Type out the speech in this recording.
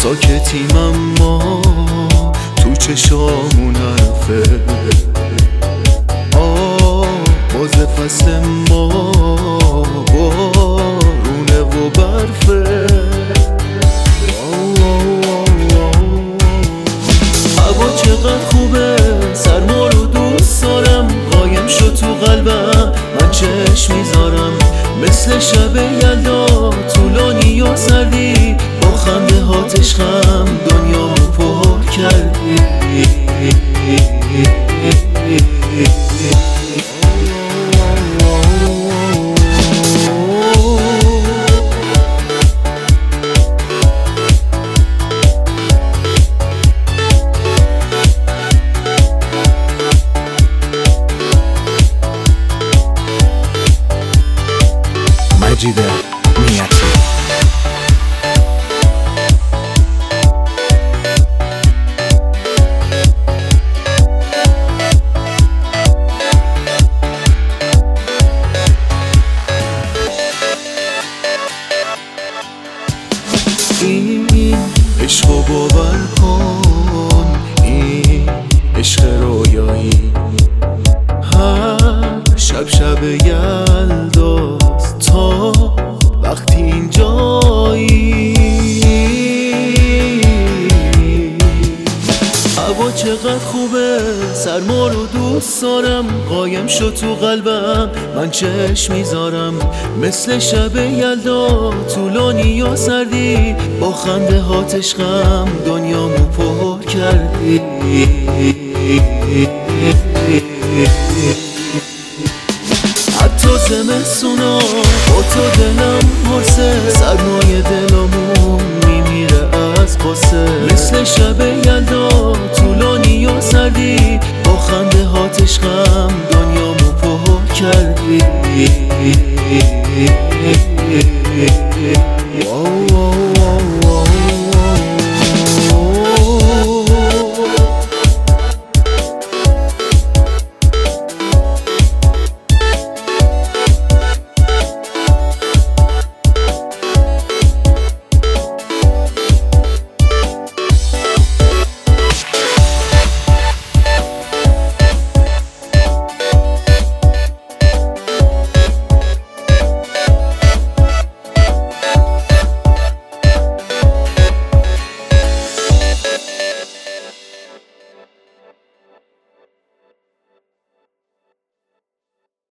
ساکتیم اما تو چشامون حرفه. باز فصل ما بارونه و برفه. هوا چقدر خوبه، سرما رو دوست دارم. قایم شد تو قلبم، من چشم میذارم. مثل شب یلدا طولانی و سردی، با خنده هات عشقم دنیامو پر کردی. مجید نیتی. این عشقو باور کن، این عشق رویایی. هر شب یلداست تا وقتی اینجایی. هوا چقدر خوبه، سرما رو دوست دارم. قایم شد تو قلبم، من چشم میذارم. مثل شب یلدا طولانی یا سردی، با خنده هات عشقم دنیامو پر کردی. حتی زمستونا با تو دلم مرسه، سرمای دلمون میمیره از قصه. مثل شب